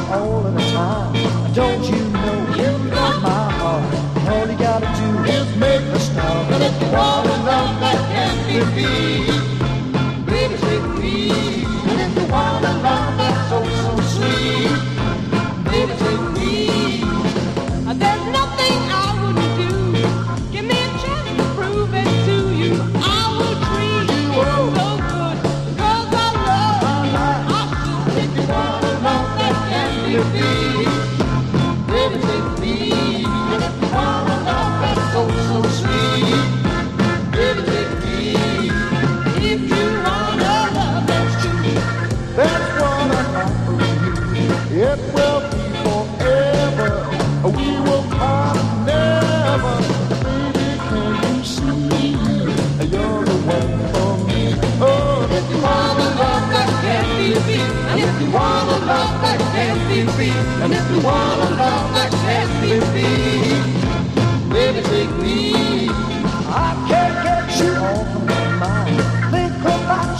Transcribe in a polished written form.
all of the time. Don't you know you got my heart? All you gotta do is make a start. And if you want a love that can't be beat, baby, take me. And if you want a love that's so, so sweet, baby, take me. There's nothing I wouldn't do. Give me a chance to prove it to you. I will treat you so good, 'cause I love you. I should. If you want a love that can't be beat, baby, take me. And if you want a love that's so, so sweet, baby, take me. If you want a love that's true, That's what I offer you. It will be forever. We will part never. Baby, can you see? You're the one for me. Oh, if you want a love that can't be beat, and if you want a love that can't be beat, and if you want a